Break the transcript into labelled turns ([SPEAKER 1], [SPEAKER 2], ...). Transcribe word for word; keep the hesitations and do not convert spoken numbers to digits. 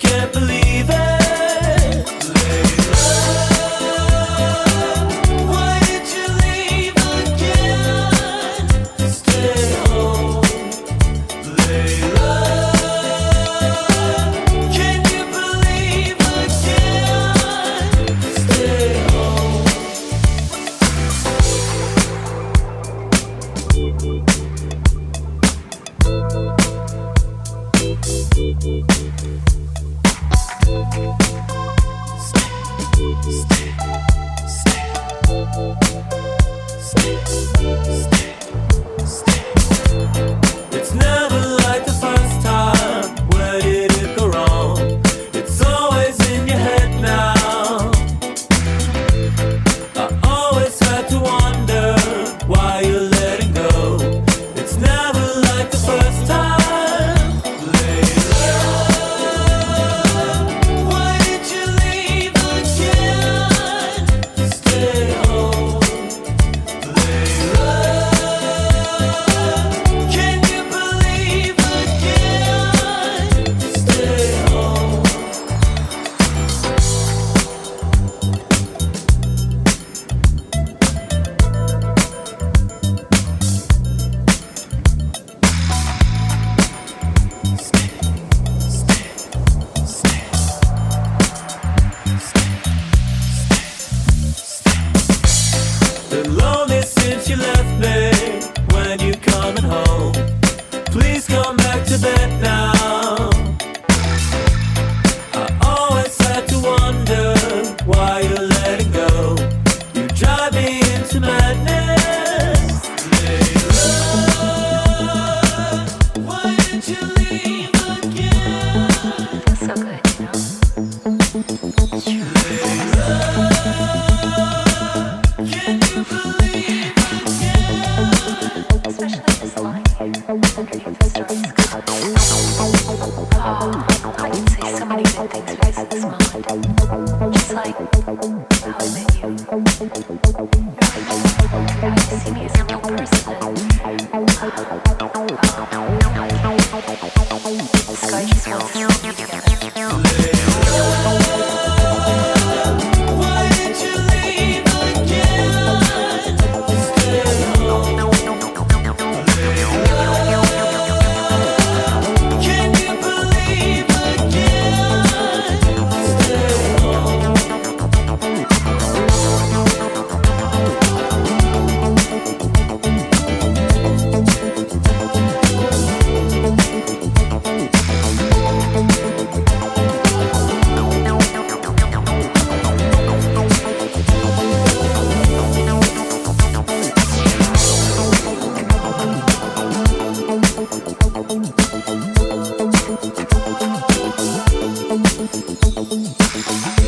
[SPEAKER 1] can't believe it. It's never like the first time. Where did it go wrong? It's always in your head now. I always had to wonder why you're letting go. It's never like the first time. Layla, why did you leave again? Stay home. Layla, can you believe again? Stay home. Been lonely since you left me. When you coming home? Please come back to bed now. I always had to wonder why you're letting go. You drive me into madness. Layla, why did you leave again?
[SPEAKER 2] Feels so good, you know?
[SPEAKER 1] Layla, can you believe again?
[SPEAKER 2] Especially this line under your voice. Oh, I can say so many good things right at this moment. Just like how I'm in you. How you see me as a real person. This guy just wants to see me together.
[SPEAKER 1] Why did you leave again? Stay home. Can you believe again? Stay home. Thank you.